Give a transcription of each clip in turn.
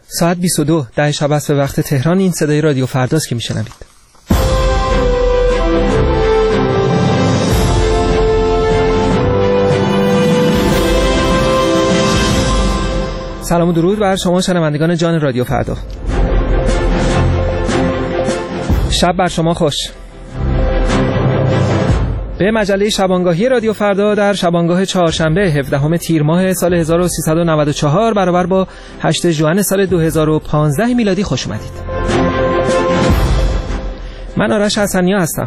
ساعت 22 ده شب است به وقت تهران. این صدای رادیو فرداست که میشنوید. سلام و درود بر شما شنوندگان جان رادیو فردا. شب بر شما خوش. به مجله شبانگاهی رادیو فردا در شبانگاه چهارشنبه 17 تیر ماه سال 1394 برابر با 8 ژوئن سال 2015 میلادی خوش اومدید. من آرش حسنیا هستم.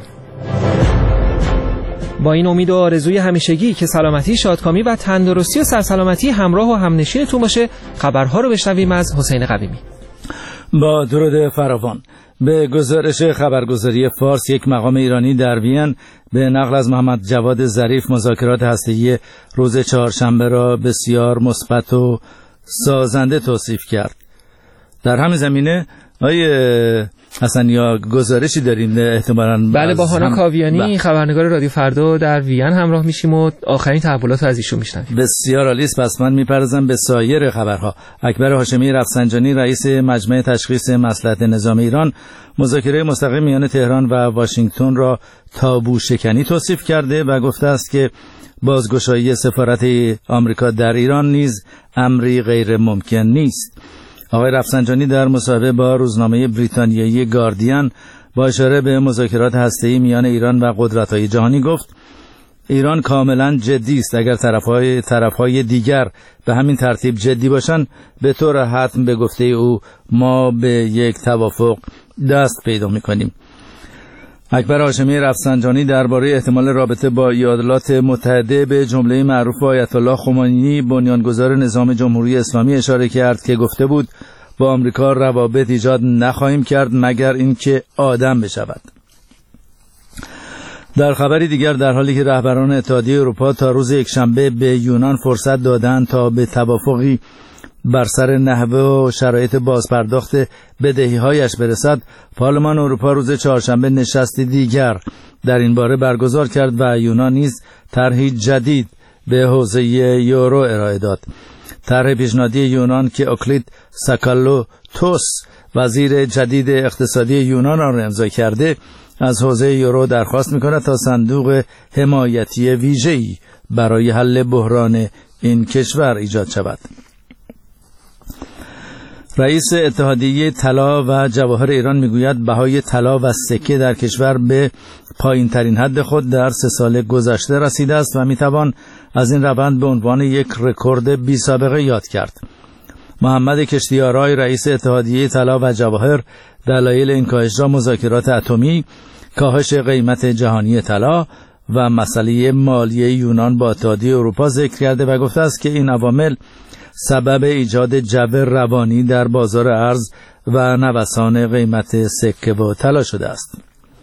با این امید و آرزوی همیشگی که سلامتی، شادکامی و تندرستی و سرسلامتی همراه و همنشینتون باشه، خبرها رو بشنویم از حسین قویمی. با درود فراوان. به گزارش خبرگزاری فارس، یک مقام ایرانی در وین به نقل از محمد جواد ظریف مذاکرات هسته‌ای روز چهارشنبه را بسیار مثبت و سازنده توصیف کرد. در همین زمینه آیه حسنیا گزارشی داریم احتمالاً؟ بله، با هانا کاویانی خبرنگار رادیو فردا در وین همراه میشیم و آخرین تحولات از ایشون میشنویم. بسیار عالی است. پس من میپردازم به سایر خبرها. اکبر هاشمی رفسنجانی رئیس مجمع تشخیص مصلحت نظام ایران مذاکره مستقیم میان تهران و واشنگتن را تابو شکنی توصیف کرده و گفته است که بازگشایی سفارت آمریکا در ایران نیز امری غیر ممکن نیست. آقای رفسنجانی در مصاحبه با روزنامه بریتانیایی گاردین با اشاره به مذاکرات هسته‌ای میان ایران و قدرت‌های جهانی گفت ایران کاملا جدی است. اگر طرف‌های دیگر به همین ترتیب جدی باشند، به طور حتم به گفته او ما به یک توافق دست پیدا می‌کنیم. اکبر هاشمی رفسنجانی درباره احتمال رابطه با ایالات متحده به جمله معروف آیت الله خمینی بنیانگذار نظام جمهوری اسلامی اشاره کرد که گفته بود با آمریکا روابط ایجاد نخواهیم کرد مگر اینکه آدم بشود. در خبری دیگر، در حالی که رهبران اتحادیه اروپا تا روز یکشنبه به یونان فرصت دادند تا به توافقی بر سر نحوه و شرایط بازپرداخت بدهی‌هایش برسد، پارلمان اروپا روز چهارشنبه نشستی دیگر در این باره برگزار کرد و یونان نیز طرحی جدید به حوزه یورو ارائه داد. طرح پیشنهادی یونان که اوکلید ساکالوتوس وزیر جدید اقتصادی یونان را امضا کرده، از حوزه یورو درخواست می‌کند تا صندوق حمایتی ویژه‌ای برای حل بحران این کشور ایجاد شود. رئیس اتحادیه طلا و جواهر ایران میگوید بهای طلا و سکه در کشور به پایین ترین حد خود در 3 سال گذشته رسیده است و میتوان از این روند به عنوان یک رکورد بی سابقه یاد کرد. محمد کشتیارای رئیس اتحادیه طلا و جواهر دلایل این کاهش را مذاکرات اتمی، کاهش قیمت جهانی طلا و مسئله مالی یونان با اتحادیه اروپا ذکر کرده و گفته است که این عوامل سبب ایجاد جو روانی در بازار ارز و نوسان قیمت سکه و طلا شده است.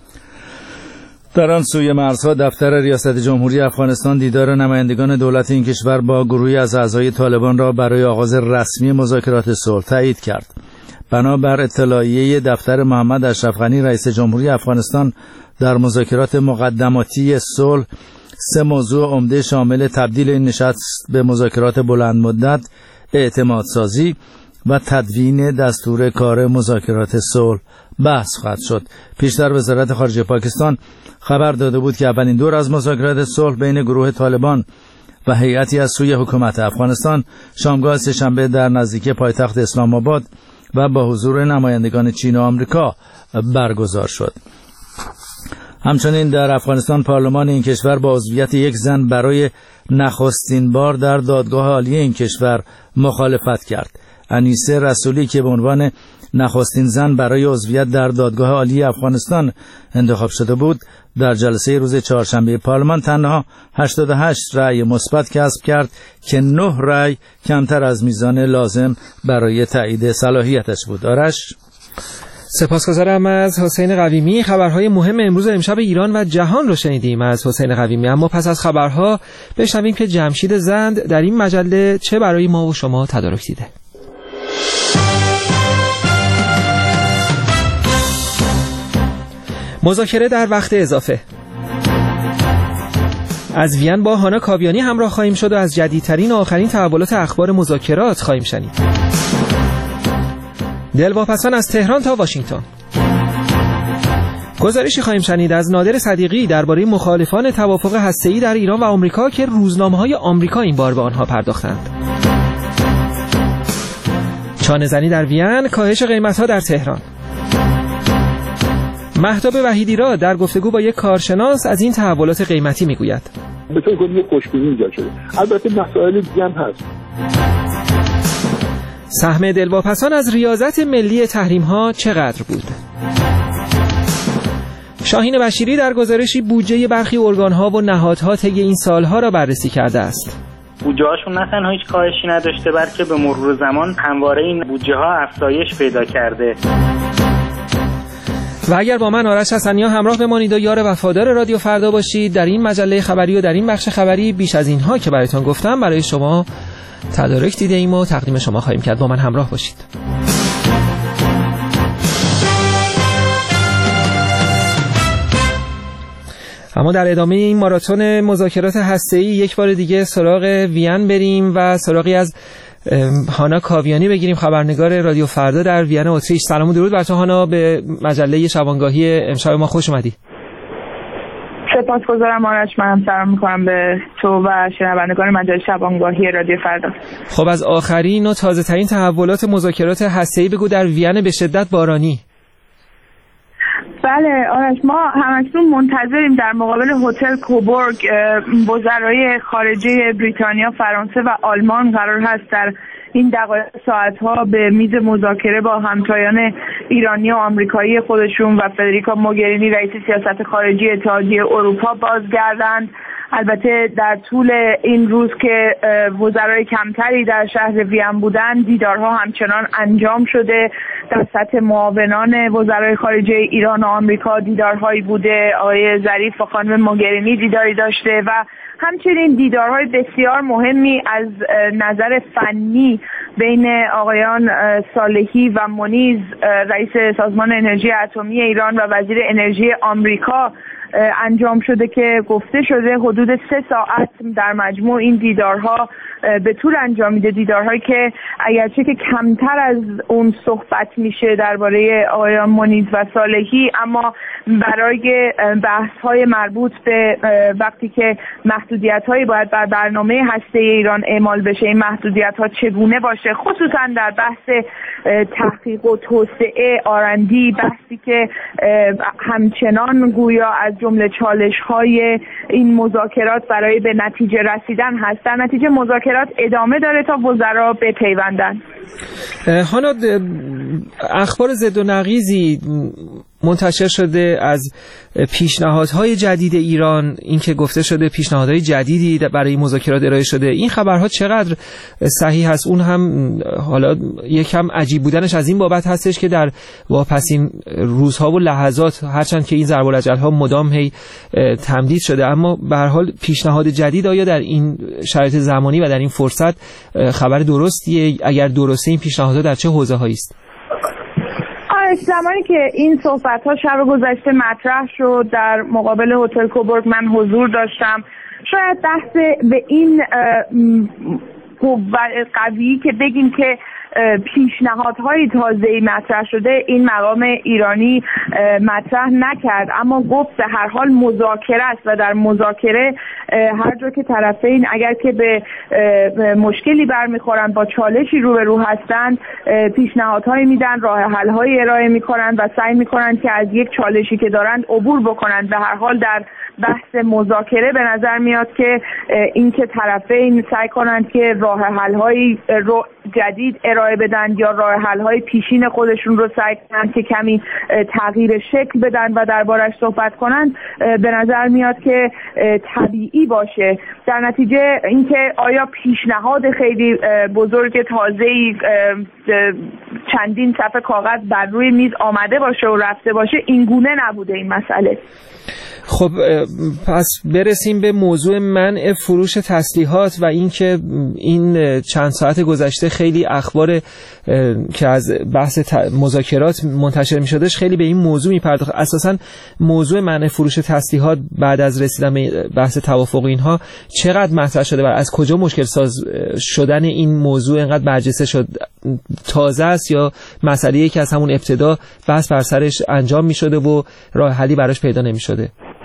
در آن سوی مرزها، دفتر ریاست جمهوری افغانستان دیدار نمایندگان دولت این کشور با گروهی از اعضای طالبان را برای آغاز رسمی مذاکرات صلح تایید کرد. بنابر اطلاعیه دفتر محمد اشرف غنی رئیس جمهوری افغانستان، در مذاکرات مقدماتی صلح 3 موضوع عمده شامل تبدیل این نشست به مذاکرات بلند مدت، اعتماد سازی و تدوین دستور کار مذاکرات صلح بحث خواهد شد. پیشتر وزارت خارجه پاکستان خبر داده بود که اولین دور از مذاکرات صلح بین گروه طالبان و هیئتی از سوی حکومت افغانستان شامگاه سه‌شنبه در نزدیکی پایتخت اسلام آباد و با حضور نمایندگان چین و آمریکا برگزار شد. همچنین در افغانستان پارلمان این کشور با عضویت یک زن برای نخستین بار در دادگاه عالی این کشور مخالفت کرد. انیسه رسولی که به عنوان نخستین زن برای عضویت در دادگاه عالی افغانستان انتخاب شده بود، در جلسه روز چهارشنبه پارلمان تنها 88 رأی مثبت کسب کرد که 9 رأی کمتر از میزان لازم برای تایید صلاحیتش بود. آرش، سپاسگزارم از حسین قویمی. خبرهای مهم امروز و امشب ایران و جهان رو شنیدیم از حسین قویمی. اما پس از خبرها بشنویم که جمشید زند در این مجله چه برای ما و شما تدارک دیده. مذاکره در وقت اضافه. از وین با هانا کاویانی همراه خواهیم شد و از جدیدترین و آخرین تحولات اخبار مذاکرات خواهیم شنید. دلواپسان از تهران تا واشنگتن. گزارشی خواهیم شنید از نادر صدیقی درباره مخالفان توافق هسته‌ای در ایران و آمریکا که روزنامه‌های آمریکا این بار به آنها پرداختند. چانه‌زنی در وین، کاهش قیمت‌ها در تهران. مهتاب وحیدی را در گفتگو با یک کارشناس از این تحولات قیمتی میگوید. به طور کلی خوشبینی ایجاد شده. البته مسائل دیگه هم هست. سهم دلواپسان از ریاضت ملی تحریم‌ها چقدر بود؟ شاهین بشیری در گزارشی بودجه برخی ارگان‌ها و نهادها طی این سالها را بررسی کرده است. بودجه‌هاشون نه تنها هیچ کاهشی نداشته بلکه به مرور زمان همواره این بودجه‌ها افزایش پیدا کرده. و اگر با من آرش حسنیا همراه بمانید و یار وفادار رادیو فردا باشید، در این مجله خبری و در این بخش خبری بیش از اینها که برایتان گفتم برای شما تدارک دیده ایم و تقدیم شما خواهیم کرد. با من همراه باشید. اما در ادامه این ماراتون مذاکرات هسته‌ای یک بار دیگه سراغ وین بریم و سراغی از هانا کاویانی بگیریم، خبرنگار رادیو فردا در وین اتریش. سلام و درود بر تو هانا، به مجله شبانگاهی امشب ما خوش اومدی. سپاسگزارم آرش، منم سلام میکنم به تو و شنوندگان مجله شبانگاهی رادیو فردا. خب از آخرین و تازه ترین تحولات مذاکرات هسته‌ای بگو در وین به شدت بارانی. بله آرش، ما همکنون منتظریم در مقابل هتل کوبورگ وزرای خارجه بریتانیا، فرانسه و آلمان قرار هست در این دقایق ساعتها به میز مذاکره با همتایان ایرانی و آمریکایی خودشون و فدریکا موگرینی رئیس سیاست خارجی اتحادیه اروپا بازگردند. البته در طول این روز که وزرای کمتری در شهر وین بودن، دیدارها همچنان انجام شده. در سطح معاونان وزرای خارجه ایران و آمریکا دیدارهایی بوده. آقای ظریف و خانم موگرینی دیداری داشته و همچنین دیدارهای بسیار مهمی از نظر فنی بین آقایان صالحی و منیز، رئیس سازمان انرژی اتمی ایران و وزیر انرژی آمریکا انجام شده که گفته شده حدود 3 ساعت در مجموع این دیدارها به طول انجامیده. دیدارهایی که اگرچه که کمتر از اون صحبت میشه درباره آقایان منیز و صالحی، اما برای بحث‌های مربوط به وقتی که محدودیت‌هایی باید بر برنامه هسته‌ای ایران اعمال بشه، این محدودیت‌ها چگونه باشه، خصوصا در بحث تحقیق و توسعه آرندی، بحثی که همچنان گویا از جمله چالش‌های این مذاکرات برای به نتیجه رسیدن هست. در نتیجه مذاکرات ادامه داره تا وزرا بپیوندن. هانا، اخبار ضد و نقیضی منتشر شده از پیشنهادهای جدید ایران، اینکه گفته شده پیشنهادهای جدیدی برای مذاکرات ارائه شده. این خبرها چقدر صحیح هست؟ اون هم حالا یکم عجیب بودنش از این بابت هستش که در واپسین روزها و لحظات، هرچند که این ضرب الاجل‌ها مدام هی تمدید شده، اما به هر حال پیشنهاد جدید آیا در این شرایط زمانی و در این فرصت خبر درستیه؟ اگر درسته، این پیشنهادها در چه حوزه‌هایی است؟ زمانی که این صحبت‌ها شب گذشته مطرح شد در مقابل هتل کوبورگ من حضور داشتم. شاید بحث به این قوی که بگیم که پیشنهادهای تازه‌ای مطرح شده، این مقام ایرانی مطرح نکرد، اما گفت به هر حال مذاکره است و در مذاکره هر جا که طرفین اگر که به مشکلی برمیخورن، با چالشی روبرو هستند، پیشنهادهایی میدن، راه حل‌هایی ارائه میکنن و سعی میکنن که از یک چالشی که دارند عبور بکنن. به هر حال در بحث مذاکره به نظر میاد که اینکه طرفین سعی کنند که راه حل‌های جدید ارائه بدن یا راه حل‌های پیشین خودشون رو سعی کنند که کمی تغییر شکل بدن و دربارش صحبت کنند، به نظر میاد که طبیعی باشه. در نتیجه اینکه آیا پیشنهاد خیلی بزرگ تازه‌ای چندین صفحه کاغذ بر روی میز آمده باشه و رفته باشه، این گونه نبوده این مسئله. خب پس برسیم به موضوع منع فروش تسلیحات و اینکه این چند ساعت گذشته خیلی اخبار که از بحث مذاکرات منتشر می شدش خیلی به این موضوع می پرداخت. اساساً موضوع منع فروش تسلیحات بعد از رسیدن به بحث توافق اینها چقدر مطرح شده و از کجا مشکل ساز شدن این موضوع اینقدر برجسته شد؟ تازه است یا مسئله‌ای که از همون ابتدا بحث بر سرش انجام می شده و راه حلی براش پیدا نمی شده؟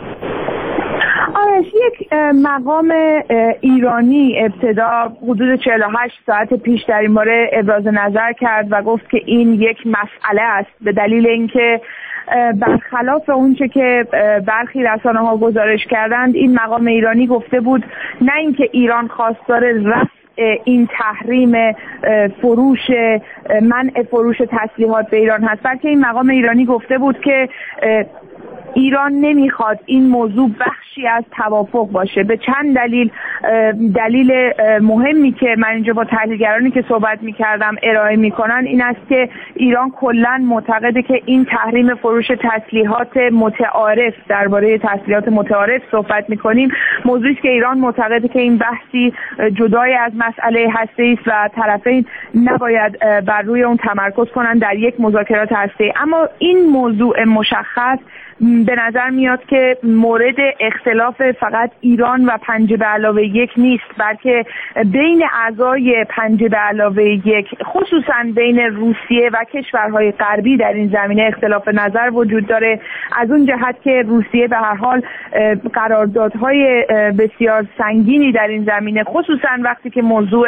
یک مقام ایرانی ابتدا حدود 48 ساعت پیش در این باره ابراز نظر کرد و گفت که این یک مسئله است، به دلیل اینکه برخلاف اونچه که برخی رسانه‌ها گزارش کردند، این مقام ایرانی گفته بود نه اینکه ایران خواستار رفع این تحریم فروش منع فروش تسلیحات به ایران هست، بلکه این مقام ایرانی گفته بود که ایران نمیخواد این موضوع بخشی از توافق باشه. به چند دلیل مهمی که من اینجا با تحلیلگرانی که صحبت میکردم ارائه میکنن این است که ایران کلاً معتقده که این تحریم فروش تسلیحات متعارف، درباره تسلیحات متعارف صحبت میکنیم، موضوعی است که ایران معتقده که این بحثی جدای از مسئله هسته‌ای است و طرفین نباید بر روی اون تمرکز کنن در یک مذاکرات هسته‌ای. اما این موضوع مشخص به نظر میاد که مورد اختلاف فقط ایران و 5+1 نیست، بلکه بین اعضای 5+1 خصوصا بین روسیه و کشورهای غربی در این زمینه اختلاف نظر وجود داره، از اون جهت که روسیه به هر حال قراردادهای بسیار سنگینی در این زمینه، خصوصا وقتی که موضوع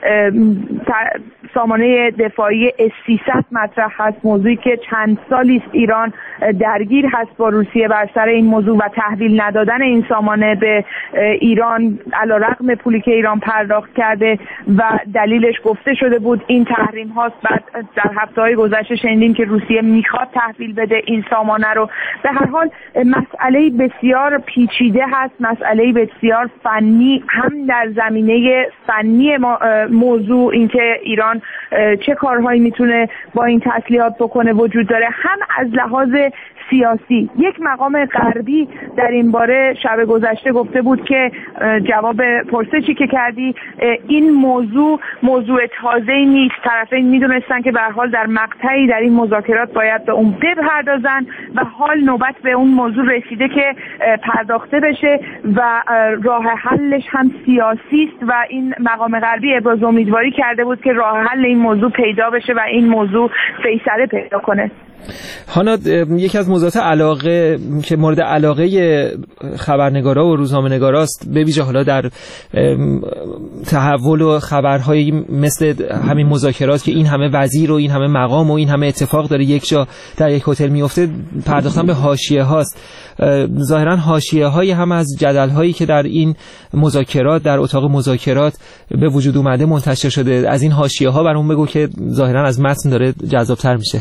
سامانه دفاعی S-300 مطرح هست، موضوعی که چند سالی است ایران درگیر هست با روسیه بر سر این موضوع و تحویل ندادن این سامانه به ایران علیرغم پولی که ایران پرداخت کرده و دلیلش گفته شده بود این تحریم هاست. بعد در هفته‌های گذشته شنیدیم که روسیه میخواد تحویل بده این سامانه رو. به هر حال مسئله بسیار پیچیده هست، مسئله بسیار فنی، هم در زمینه فنی موضوع اینکه ایران چه کارهایی میتونه با این تسلیحات بکنه وجود داره، هم از لحاظ سیاسی. یک مقام غربی در این باره شب گذشته گفته بود که جواب پرسشی که کردی، این موضوع تازه‌ای نیست، طرفین میدونستن که به هر حال در مقطعی در این مذاکرات باید به اون بپردازن و حال نوبت به اون موضوع رسیده که پرداخته بشه و راه حلش هم سیاسی است و این مقام غربی ابراز امیدواری کرده بود که راه حل این موضوع پیدا بشه و این موضوع فیصله پیدا کنه. هانا، یکی از موضوعات علاقه که مورد علاقه خبرنگارا و روزنامه‌نگاراست، به ویژه حالا در تحول و خبرهایی مثل همین مذاکرات که این همه وزیر و این همه مقام و این همه اتفاق داره یک جا در یک هتل میفته، پرداختن به حاشیه هاست. ظاهرا حاشیه های هم از جدل هایی که در این مذاکرات، در اتاق مذاکرات به وجود اومده منتشر شده. از این حاشیه ها برام بگو که ظاهرا از متن داره جذاب‌تر میشه.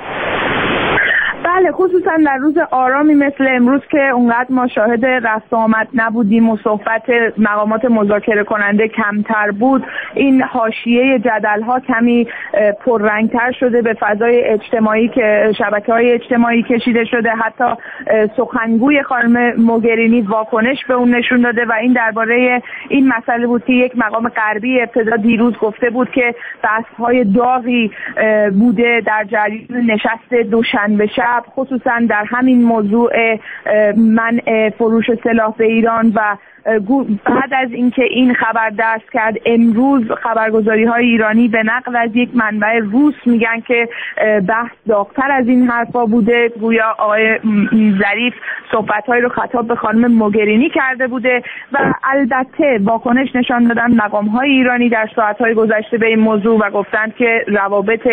بله، خصوصا در روز آرامی مثل امروز که اونقدر ما شاهد رفت و آمد نبودیم و صحبت مقامات مذاکره کننده کمتر بود، این حاشیه جدل ها کمی پررنگتر شده، به فضای اجتماعی که شبکه‌های اجتماعی کشیده شده. حتی سخنگوی خانم موگرینی واکنش به اون نشون داده و این درباره این مسئله بود که یک مقام غربی ابتدا دیروز گفته بود که بحث‌های داغی بوده در جریان نشست دوشنبه شب، خصوصا در همین موضوع منع فروش سلاح به ایران. و بعد از اینکه این خبر دست کرد، امروز خبرگزاری‌های ایرانی به نقل از یک منبع روس میگن که بحث داغ‌تر از این حرفا بوده، گویا آقای ظریف صحبت‌هایی رو خطاب به خانم موگرینی کرده بوده و البته واکنش نشان دادن مقام‌های ایرانی در ساعت‌های گذشته به این موضوع و گفتند که روابط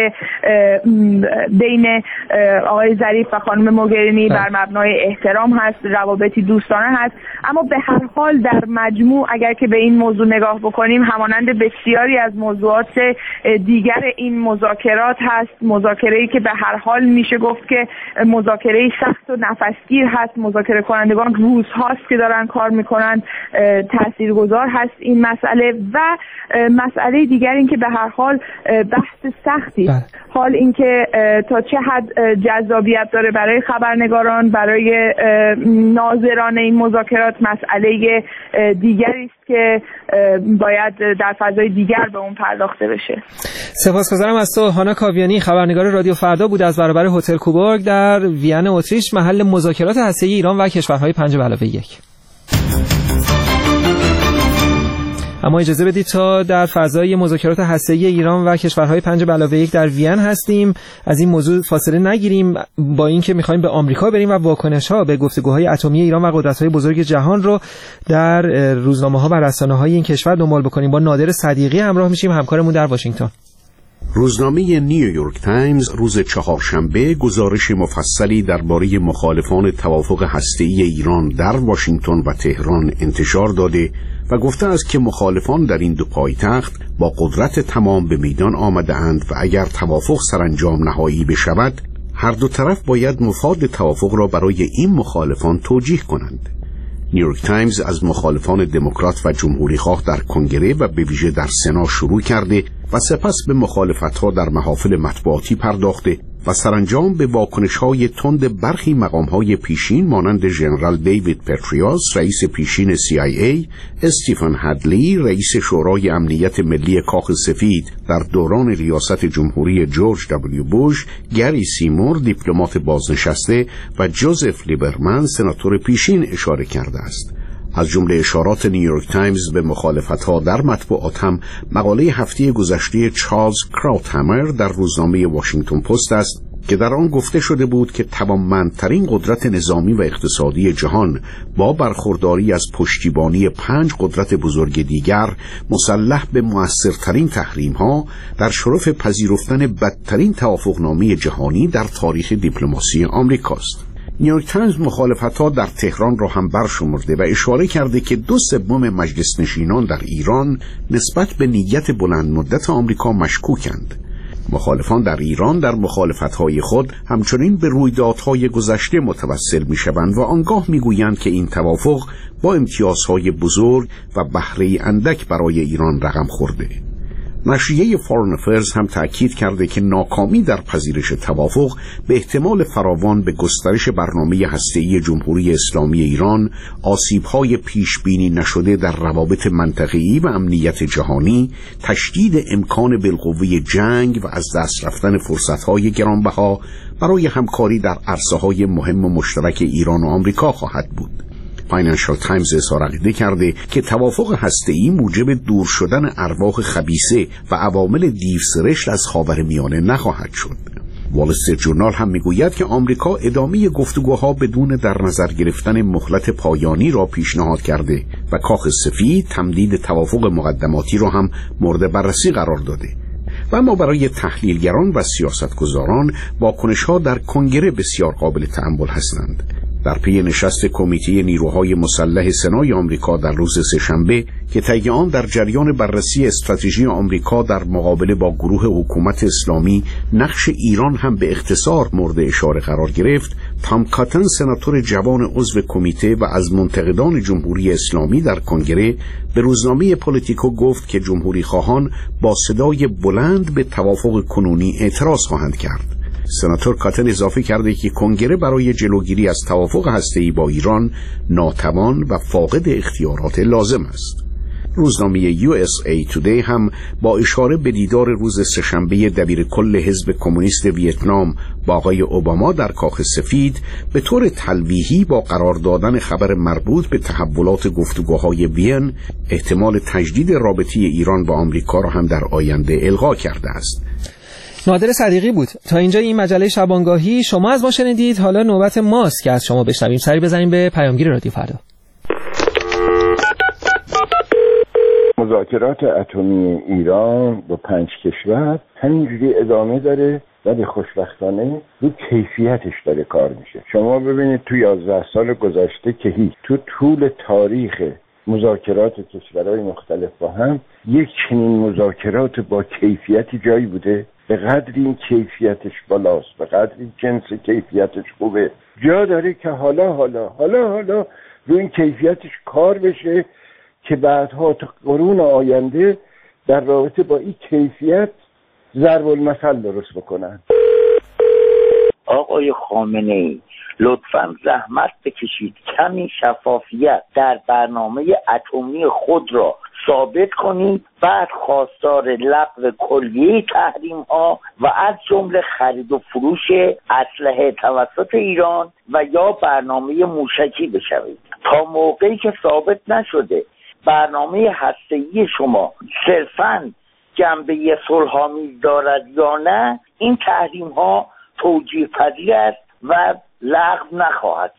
بین آقای ظریف و خانم موگرینی بر مبنای احترام هست، روابطی دوستانه هست. اما به هر حال در مجموع اگر که به این موضوع نگاه بکنیم، همانند بسیاری از موضوعات دیگر این مذاکرات هست، مذاکره‌ای که به هر حال میشه گفت که مذاکره‌ای سخت و نفسگیر هست. مذاکره کنندگان روز هاست که دارن کار میکنن، تاثیرگذار هست این مسئله. و مسئله دیگر این که به هر حال بحث سختی حال اینکه تا چه حد جذابیت داره برای خبرنگاران، برای ناظران این مذاکرات مسئله دیگری است که باید در فضای دیگر به اون پرداخته بشه. سپاسگزارم از تو. هانا کاویانی خبرنگار رادیو فردا بود از برابر هتل کوبورگ در وین اتریش، محل مذاکرات هسته‌ای ایران و کشورهای 5+1. اما اجازه بدید تا در فضای مذاکرات هسته‌ای ایران و کشورهای 5+1 در وین هستیم از این موضوع فاصله نگیریم، با اینکه می‌خوایم به آمریکا بریم و واکنش‌ها به گفتگوهای اتمی ایران و قدرت‌های بزرگ جهان رو در روزنامه‌ها و رسانه‌های این کشور دنبال بکنیم. با نادر صدیقی همراه میشیم، همکارمون در واشنگتن. روزنامه نیویورک تایمز روز چهارشنبه گزارش مفصلی درباره مخالفان توافق هسته‌ای ایران در واشنگتن و تهران انتشار داده و گفته است که مخالفان در این دو پایتخت با قدرت تمام به میدان آمده‌اند و اگر توافق سرانجام نهایی بشود هر دو طرف باید مفاد توافق را برای این مخالفان توجیه کنند. نیویورک تایمز از مخالفان دموکرات و جمهوری‌خواه در کنگره و به ویژه در سنا شروع کرده و سپس به مخالفت‌ها در محافل مطبوعاتی پرداخته و سرانجام به واکنش‌های تند برخی مقام‌های پیشین مانند ژنرال دیوید پتریوس رئیس پیشین CIA، استیفن هدلی رئیس شورای امنیت ملی کاخ سفید در دوران ریاست جمهوری جورج دبلیو بوش، گری سیمور دیپلمات بازنشسته و جوزف لیبرمن سناتور پیشین اشاره کرده است. از جمله اشارات نیویورک تایمز به مخالفت‌ها در مطبوعات هم مقاله هفته گذشته چارلز کراوتهامر در روزنامه واشنگتن پست است که در آن گفته شده بود که توانمندترین قدرت نظامی و اقتصادی جهان با برخورداری از پشتیبانی 5 قدرت بزرگ دیگر مسلح به مؤثرترین تحریم‌ها در شرف پذیرفتن بدترین توافقنامه جهانی در تاریخ دیپلماسی آمریکاست. نیویورک تایمز مخالفت‌ها در تهران را هم برشمرده و اشاره کرده که 2/3 مجلس نشینان در ایران نسبت به نیت بلند مدت آمریکا مشکوکند. مخالفان در ایران در مخالفت‌های خود همچنین به رویدادهای گذشته متوسل می‌شوند و آنگاه می‌گویند که این توافق با امتیازهای بزرگ و بهره اندک برای ایران رقم خورده. نشریه فارن افیرز هم تأکید کرده که ناکامی در پذیرش توافق به احتمال فراوان به گسترش برنامه هسته‌ای جمهوری اسلامی ایران، آسیب‌های پیش‌بینی نشده در روابط منطقه‌ای و امنیت جهانی، تشدید امکان بالقوه جنگ و از دست رفتن فرصت‌های گرانبها برای همکاری در عرصه‌های مهم و مشترک ایران و آمریکا خواهد بود. فاینانشال تایمز اظهار عقیده کرده که توافق هسته‌ای موجب دور شدن ارواح خبیثه و عوامل دیوسرشت از خاورمیانه نخواهد شد. وال استریت جورنال هم میگوید که آمریکا ادامه گفتگوها بدون در نظر گرفتن مهلت پایانی را پیشنهاد کرده و کاخ سفید تمدید توافق مقدماتی را هم مورد بررسی قرار داده. و اما برای تحلیلگران و سیاستگزاران واکنش‌ها در کنگره بسیار قابل تأمل هستند. در پی نشست کمیته نیروهای مسلح سنای آمریکا در روز سه‌شنبه که طی آن در جریان بررسی استراتژی آمریکا در مقابله با گروه حکومت اسلامی نقش ایران هم به اختصار مورد اشاره قرار گرفت، تام کاتن سناتور جوان عضو کمیته و از منتقدان جمهوری اسلامی در کنگره به روزنامه پولیتیکو گفت که جمهوری خواهان با صدای بلند به توافق کنونی اعتراض خواهند کرد. سناتور کاتن اضافه کرده که کنگره برای جلوگیری از توافق هسته‌ای با ایران ناتوان و فاقد اختیارات لازم است. روزنامه USA Today هم با اشاره به دیدار روز سه‌شنبه دبیر کل حزب کمونیست ویتنام با آقای اوباما در کاخ سفید به طور تلویحی با قرار دادن خبر مربوط به تحولات گفتگوهای وین احتمال تجدید رابطه ایران با آمریکا را هم در آینده الغا کرده است. نادر صدیقی بود. تا اینجا این مجله شبانگاهی. شما از ما شنیدید، حالا نوبت ماست که از شما بشنویم. سری بزنیم به پیامگیر رادیو فردا. مذاکرات اتمی ایران با 5 کشور همینجوری ادامه داره، ولی خوشبختانه رو کیفیتش داره کار میشه. شما ببینید تو 11 سال گذشته که هیچ تو طول تاریخ مذاکرات کشورهای مختلف با هم یک چنین مذاکرات با کیفیتی جایی بوده؟ به قدر این کیفیتش بالاست، به قدر این جنس کیفیتش خوبه، جا داره که حالا روی این کیفیتش کار بشه که بعدها تا قرون آینده در رابطه با این کیفیت ضرب المثل درست بکنن. آقای خامنه‌ای لطفاً زحمت بکشید کمی شفافیت در برنامه اتمی خود را ثابت کنید، بعد خواستار لغو کلیه تحریم ها و از جمله خرید و فروش اسلحه توسط ایران و یا برنامه موشکی بشوید. تا موقعی که ثابت نشده برنامه هسته‌ای شما صرفاً جنبه صلح‌آمیز دارد یا نه، این تحریم ها توجیه پذیر است و لغو نخواهد.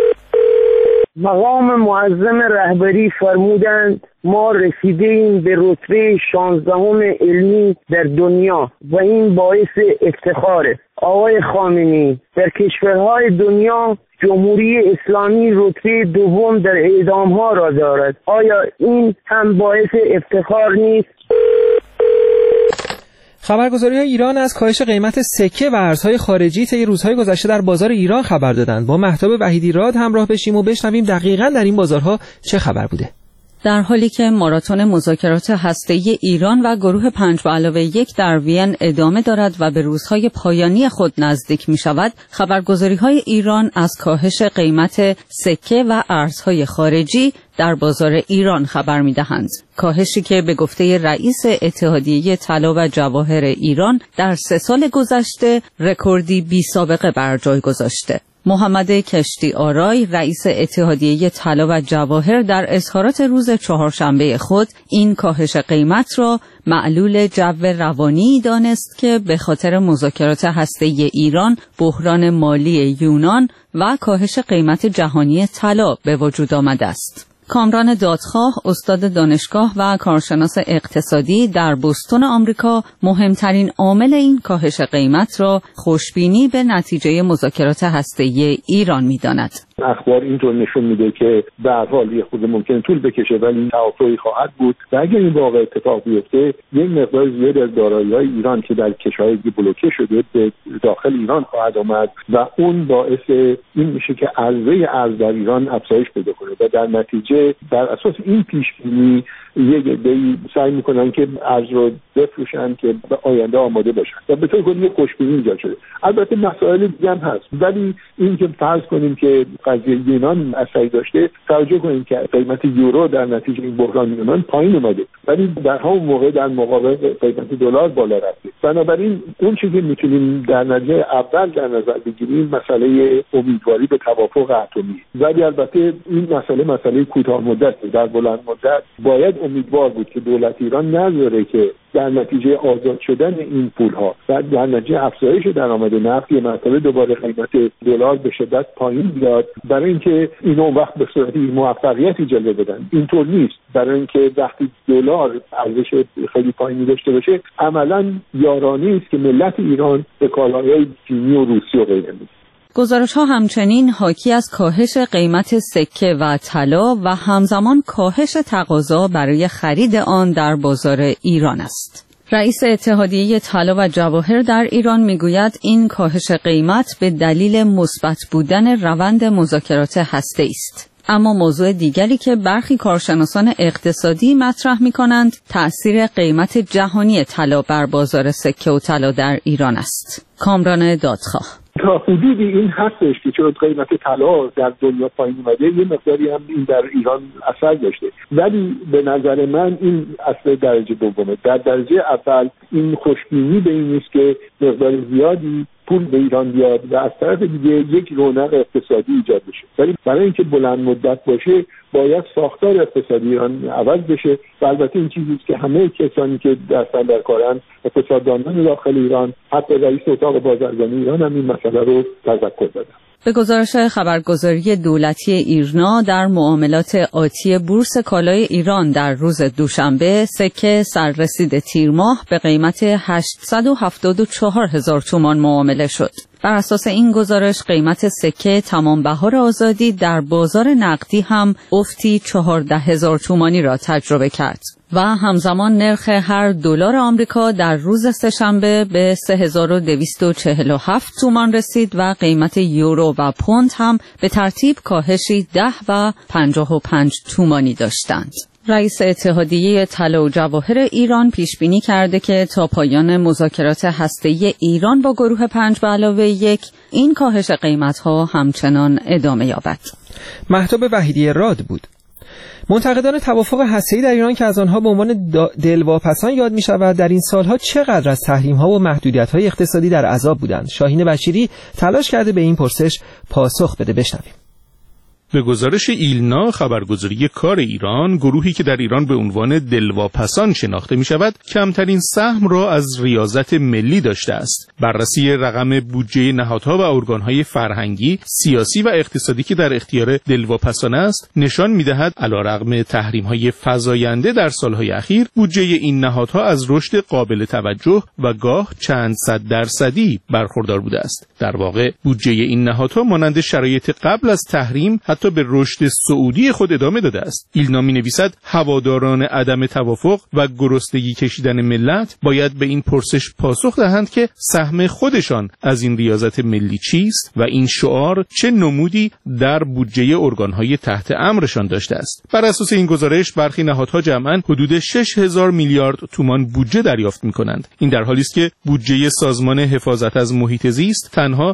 مقام معظم رهبری فرمودند ما رسیدیم به رتبه 16ام علمی در دنیا و این باعث افتخاره. آقای خامنه‌ای، در کشورهای دنیا جمهوری اسلامی رتبه دوم در اعدام‌ها را دارد. آیا این هم باعث افتخار نیست؟ خبرگزاری‌های ایران از کاهش قیمت سکه و ارزهای خارجی طی روزهای گذشته در بازار ایران خبر دادند. با مهتاب وحیدی راد همراه بشیم و بشنویم دقیقاً در این بازارها چه خبر بوده. در حالی که ماراتون مذاکرات هسته‌ای ایران و گروه 5+1 در وین ادامه دارد و به روزهای پایانی خود نزدیک می شود، خبرگزاری‌های ایران از کاهش قیمت سکه و ارزهای خارجی در بازار ایران خبر می دهند. کاهشی که به گفته رئیس اتحادیه طلا و جواهر ایران در 3 سال گذشته رکوردی بی سابقه بر جای گذاشته. محمد کشتی آرای رئیس اتحادیه طلا و جواهر در اظهارات روز چهارشنبه خود این کاهش قیمت را معلول جو روانی دانست که به خاطر مذاکرات هسته‌ای ایران، بحران مالی یونان و کاهش قیمت جهانی طلا به وجود آمده است. کامران دادخواه، استاد دانشگاه و کارشناس اقتصادی در بوستون آمریکا، مهمترین عامل این کاهش قیمت را خوشبینی به نتیجه مذاکرات هسته‌ای ایران می‌داند. اخبار اینطور نشون میده که به هر حال یه خود ممکن طول بکشه ولی توافقی خواهد بود و اگر این واقع اتفاق بیفته یک مقدار زیادی از دارایی‌های ایران که در کشورهای بلوکه شده به داخل ایران خواهد آمد و اون باعث این میشه که عرضه ارز در ایران افزایش پیدا کنه و در نتیجه بر اساس این پیش بینی یک عده‌ای سعی میکنن که ارز رو بفروشن که به آینده آماده باشن و به طور کلی خوشبینی ایجاد شده. البته مسائل دیگه هم هست ولی این که فرض کنیم که قضیه یونان اثری داشته، توجه کنیم که قیمت یورو در نتیجه این بحران یونان پایین اومده ولی در همون موقع در مقابل قیمت دلار بالا رفته. بنابراین اون چیزی که میتونیم در نتیجه اول در نظر بگیریم مسئله امیدواری به توافق اتمی. ولی البته این مسئله کوتاه مدت، در بلند مدت باید امیدوار بود که دولت ایران نذاره که در نتیجه آزاد شدن این پولها و در نتیجه افزایش درآمد نفت یه مرتبه دوباره قیمت دلار به شدت پایین بیاد، برای اینکه اینو وقت به صورت موفقیتی جلوه بدن. اینطور نیست. برای اینکه وقتی دلار ارزش خیلی پایینی داشته باشه عملاً یارانه است که ملت ایران به کالاهای چینی و روسی و غیره میده. گزارش‌ها همچنین حاکی از کاهش قیمت سکه و طلا و همزمان کاهش تقاضا برای خرید آن در بازار ایران است. رئیس اتحادیه طلا و جواهر در ایران میگوید این کاهش قیمت به دلیل مثبت بودن روند مذاکرات هسته‌ای است. اما موضوع دیگری که برخی کارشناسان اقتصادی مطرح می‌کنند تأثیر قیمت جهانی طلا بر بازار سکه و طلا در ایران است. کامران دادخواه: تا حدودی این هستش که چون قیمت طلا در دنیا پایین اومده یه مقداری هم این در ایران اثر داشته، ولی به نظر من این اصل درجه دومه. در درجه اول این خوشبینی به این نیست که مقدار زیادی پول به ایران بیاد و از طرف دیگه یک رونق اقتصادی ایجاد بشه، ولی برای اینکه بلند مدت باشه باید ساختار اقتصادی ایران عوض بشه و البته این چیزی است که همه کسانی که در کارن، اقتصاددانان داخل ایران، حتی رئیس اتاق بازرگانی ایران هم این مسئله رو تذکر دادن. به گزارش خبرگزاری دولتی ایرنا در معاملات آتی بورس کالای ایران در روز دوشنبه سکه سررسید تیر ماه به قیمت 874,000 تومان معامله شد. بر اساس این گزارش قیمت سکه تمام بهار آزادی در بازار نقدی هم افتی 14,000 تومانی را تجربه کرد و همزمان نرخ هر دلار آمریکا در روز سه‌شنبه به 3,247 تومان رسید و قیمت یورو و پوند هم به ترتیب کاهشی 10 و 55 تومانی داشتند. رئیس اتحادیه طلا و جواهر ایران پیش بینی کرده که تا پایان مذاکرات هسته‌ای ایران با گروه 5+1 این کاهش قیمت‌ها همچنان ادامه یابد. مهتاب وحیدی راد بود. منتقدان توافق هسته‌ای در ایران که از آنها به عنوان دلواپسان یاد می‌شود، در این سالها چقدر از تحریم‌ها و محدودیت‌های اقتصادی در عذاب بودند. شاهین بشیری تلاش کرده به این پرسش پاسخ بده. بشنویم. به گزارش ایلنا، خبرگزاری کار ایران، گروهی که در ایران به عنوان دلواپسان شناخته می شود، کمترین سهم را از ریاضت ملی داشته است. بررسی رقم بودجه نهادها و ارگانهای فرهنگی، سیاسی و اقتصادی که در اختیار دلواپسان است، نشان می دهد علیرغم تحریم‌های فزاینده در سالهای اخیر، بودجه این نهادها از رشد قابل توجه و گاه چند صد درصدی برخوردار بوده است. در واقع بودجه این نهادها مانند شرایط قبل از تحریم حتی به رشد صعودی خود ادامه داده است. ایلنا می‌نویسد هواداران عدم توافق و گرسنگی کشیدن ملت باید به این پرسش پاسخ دهند که سهم خودشان از این ریاضت ملی چیست و این شعار چه نمودی در بودجه ارگان‌های تحت امرشان داشته است. بر اساس این گزارش برخی نهادها جمعاً حدود 6000 میلیارد تومان بودجه دریافت می‌کنند. این در حالی است که بودجه سازمان حفاظت از محیط زیست تنها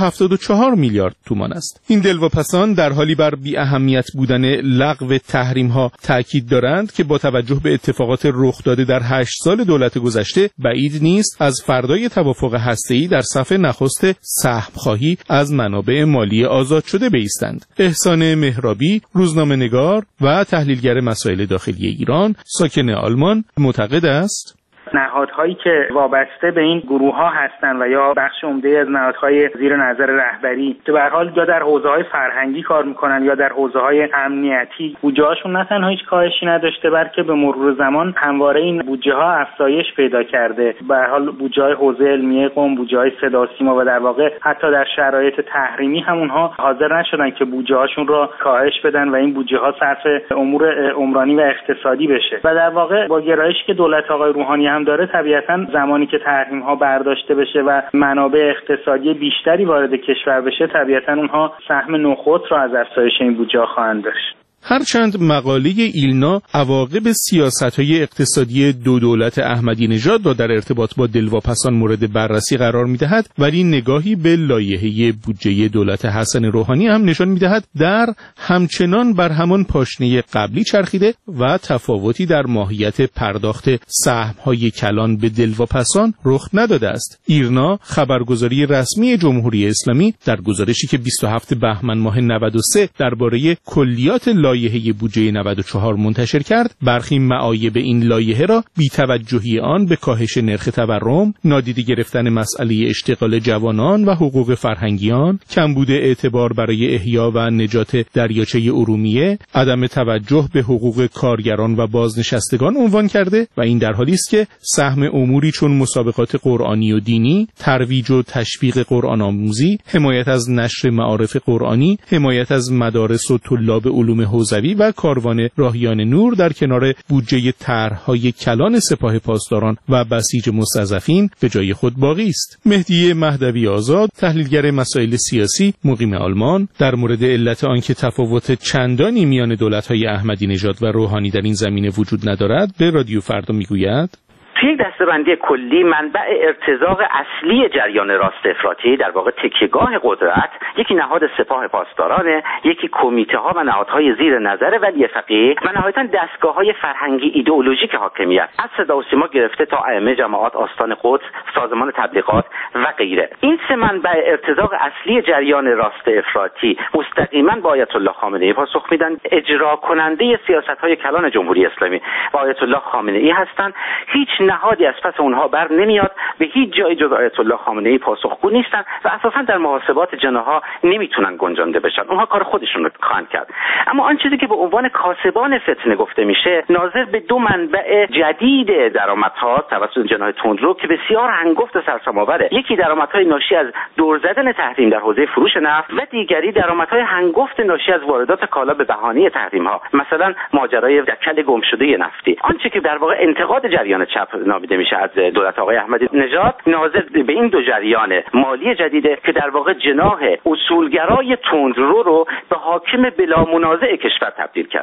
174 میلیارد تومان است. این دلواپسان در حالی بر بی اهمیت بودن لغو تحریم ها تاکید دارند که با توجه به اتفاقات رخ داده در 8 سال دولت گذشته بعید نیست از فردای توافق هسته‌ای در صف نخست سهم خواهی از منابع مالی آزاد شده بایستند. احسان مهرابی، روزنامه‌نگار و تحلیلگر مسائل داخلی ایران، ساکن آلمان، معتقد است نهادهایی که وابسته به این گروه ها هستند و یا بخش عمده از نهادهای زیر نظر رهبری که به هر حال یا در حوزه‌های فرهنگی کار میکنن یا در حوزه‌های امنیتی، بودجه‌هاشون نه تنها هیچ کاهشی نداشته بلکه به مرور زمان همواره این بودجه‌ها افزایش پیدا کرده. به هر حال بودجه‌های حوزه علمیه قم، بودجه‌های صدا و سیما و در واقع حتی در شرایط تحریمی هم اونها حاضر نشدن که بودجه‌هاشون را کاهش بدن و این بودجه‌ها صرف امور عمرانی و اقتصادی بشه. و در واقع با گرایشی که دولت آقای روحانی هم داره، طبیعتاً زمانی که تحریم ها برداشته بشه و منابع اقتصادی بیشتری وارد کشور بشه، طبیعتاً اونها سهم نخود را از افزایش این بودجه خواهند داشت. هرچند مقاله ایلنا عواقب سیاست‌های اقتصادی دو دولت احمدی نژاد را در ارتباط با دلواپسان مورد بررسی قرار می‌دهد، ولی نگاهی به لایحه بودجه دولت حسن روحانی هم نشان می‌دهد در همچنان بر همان پاشنه قبلی چرخیده و تفاوتی در ماهیت پرداخت سهم‌های کلان به دلواپسان رخ نداده است. ایرنا، خبرگزاری رسمی جمهوری اسلامی، در گزارشی که 27 بهمن ماه 93 درباره کلیات لایحه بودجه 94 منتشر کرد، برخی معایب این لایحه را بی‌توجهی آن به کاهش نرخ تورم، نادیده گرفتن مسئله اشتغال جوانان و حقوق فرهنگیان، کمبود اعتبار برای احیا و نجات دریاچه ارومیه، عدم توجه به حقوق کارگران و بازنشستگان عنوان کرده و این در حالی است که سهم اموری چون مسابقات قرآنی و دینی، ترویج و تشویق قرآن آموزی، حمایت از نشر معارف قرآنی، حمایت از مدارس و طلاب علوم حوزوی و کاروان راهیان نور در کنار بودجه طرح‌های کلان سپاه پاسداران و بسیج مستضعفین به جای خود باقی است. مهدی مهدوی آزاد، تحلیلگر مسائل سیاسی مقیم آلمان، در مورد علت آنکه تفاوت چندانی میان دولت‌های احمدی نژاد و روحانی در این زمینه وجود ندارد به رادیو فردا میگوید: یک دسته‌بندی کلی منبع ارتزاق اصلی جریان راست افراطی، در واقع تکیهگاه قدرت، یکی نهاد سپاه پاسدارانه، یکی کمیته ها و نهادهای زیر نظر ولی فقیه و نهایتاً دستگاه‌های فرهنگی ایدئولوژیک حاکمیت، از صدا و سیما گرفته تا ائمه جماعات آستان قدس، سازمان تبلیغات و غیره. این سه منبع ارتزاق اصلی جریان راست افراطی مستقیما با آیت الله خامنه‌ای پاسخ میدن. اجرا کننده سیاست‌های کلان جمهوری اسلامی با آیت الله خامنه‌ای هستند. هیچ نهادی از پس اونها بر نمیاد، به هیچ جای جز آیت الله خامنه‌ای پاسخگو نیستن و اساسا در محاسبات جناح‌ها نمیتونن گنجانده بشن. اونها کار خودشون رو خواهند کرد. اما آن چیزی که به عنوان کاسبان فتنه گفته میشه ناظر به دو منبع جدید درآمدها توسط جناح تندرو که بسیار هنگفت و سرسام‌آوره. یکی درآمدهای ناشی از دور زدن تحریم در حوزه فروش نفت و دیگری درآمدهای هنگفت ناشی از واردات کالا به بهانه تحریم‌ها، مثلا ماجرای دکل گمشده نفتی. آنچه که در واقع انتقاد جریان چپ نامیده میشه از دولت آقای احمدی نژاد ناظر به این دو جریان مالی جدیده که در واقع جناح اصولگرای تندرو رو به حاکم بلا منازع کشور تبدیل کرده.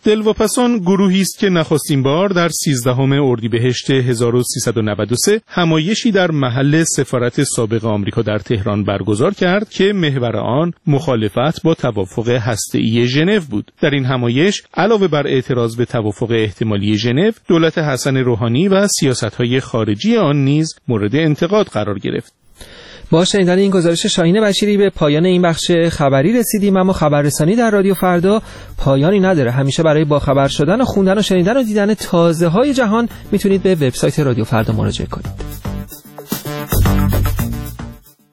دلواپسان گروهی است که نخستین بار در 13 اردیبهشت 1393 همایشی در محل سفارت سابق آمریکا در تهران برگزار کرد که محور آن مخالفت با توافق هسته‌ای ژنو بود. در این همایش علاوه بر اعتراض به توافق احتمالی ژنو، دولت حسن روحانی و سیاست‌های خارجی آن نیز مورد انتقاد قرار گرفت. با شنیدن این گزارش شاهین بشیری به پایان این بخش خبری رسیدیم، اما خبررسانی در رادیو فردا پایانی نداره. همیشه برای باخبر شدن و خوندن و شنیدن و دیدن تازه‌های جهان میتونید به وبسایت رادیو فردا مراجعه کنید.